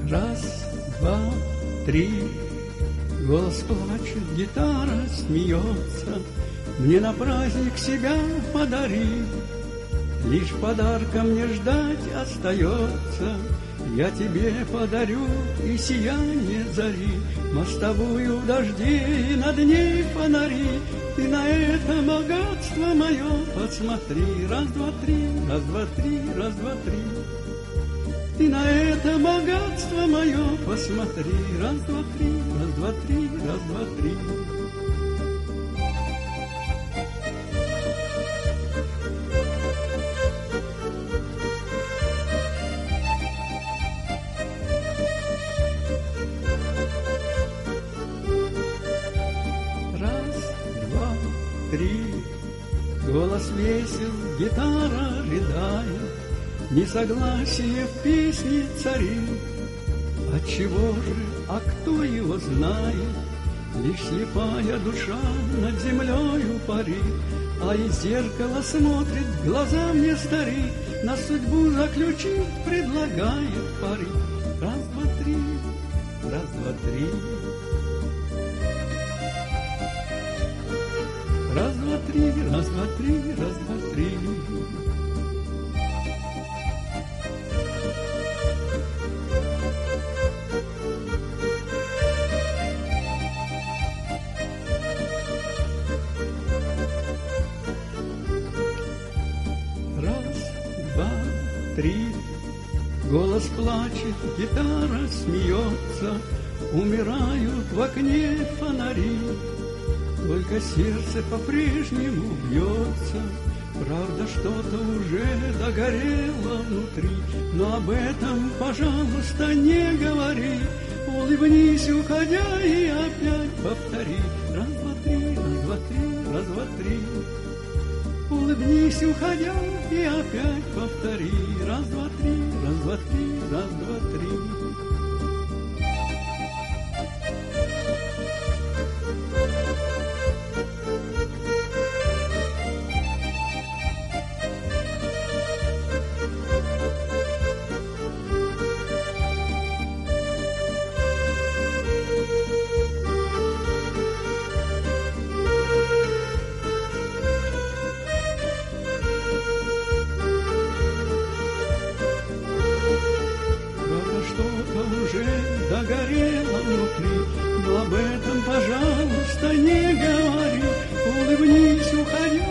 Раз, два, три. Голос плачет, гитара смеется. Мне на праздник себя подари. Лишь подарка мне ждать остается. Я тебе подарю и сияние зари, мостовую дождей и над ней фонари. Ты на это богатство мое посмотри. Раз, два, три, раз, два, три, раз, два, три. Ты на это богатство мое посмотри. Раз, два, три, раз, два, три, раз, два, три. Голос весел, гитара рыдает, несогласие в песне царит. Отчего же, а кто его знает? Лишь слепая душа над землею парит, а из зеркала смотрит, глаза мне старик, на судьбу заключить предлагает пари. Раз, два, три, раз, два, три. Раз, два, три, раз, два, три, раз, два, три. Раз, два, три. Голос плачет, гитара смеется, умирают в окне фонари. Только сердце по-прежнему бьется, правда, что-то уже догорело внутри. Но об этом, пожалуйста, не говори. Улыбнись, уходя, и опять повтори. Раз, два, три, раз, два, три, раз, два, три. Улыбнись, уходя, и опять повтори. Раз, два, три, раз, два, три, раз, два, три. Догорело внутри, но об этом, пожалуйста, не говори. Улыбнись, уходи,